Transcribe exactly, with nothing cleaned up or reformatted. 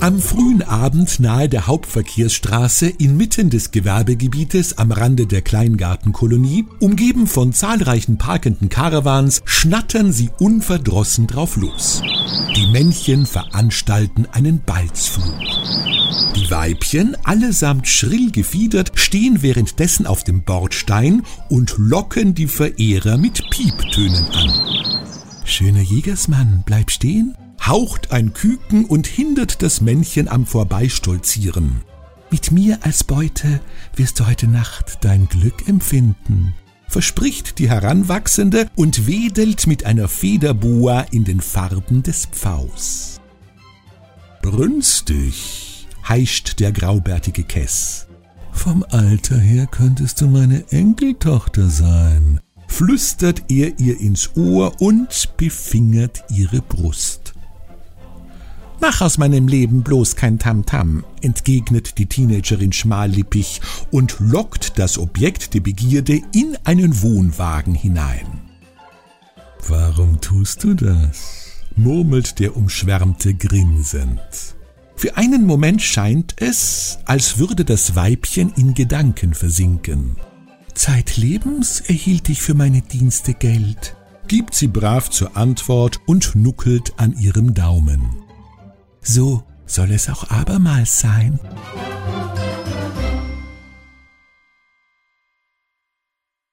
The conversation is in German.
Am frühen Abend nahe der Hauptverkehrsstraße inmitten des Gewerbegebietes am Rande der Kleingartenkolonie, umgeben von zahlreichen parkenden Karawans, schnattern sie unverdrossen drauf los. Die Männchen veranstalten einen Balzflug. Die Weibchen, allesamt schrill gefiedert, stehen währenddessen auf dem Bordstein und locken die Verehrer mit Pieptönen an. »Schöner Jägersmann, bleib stehen«, haucht ein Küken und hindert das Männchen am Vorbeistolzieren. »Mit mir als Beute wirst du heute Nacht dein Glück empfinden«, verspricht die Heranwachsende und wedelt mit einer Federboa in den Farben des Pfaus. »Brünstig«, heischt der graubärtige Kess. »Vom Alter her könntest du meine Enkeltochter sein«, flüstert er ihr ins Ohr und befingert ihre Brust. »Mach aus meinem Leben bloß kein Tamtam«, entgegnet die Teenagerin schmallippig und lockt das Objekt der Begierde in einen Wohnwagen hinein. »Warum tust du das?«, murmelt der Umschwärmte grinsend. Für einen Moment scheint es, als würde das Weibchen in Gedanken versinken. »Zeitlebens erhielt ich für meine Dienste Geld«, gibt sie brav zur Antwort und nuckelt an ihrem Daumen. »So soll es auch abermals sein.«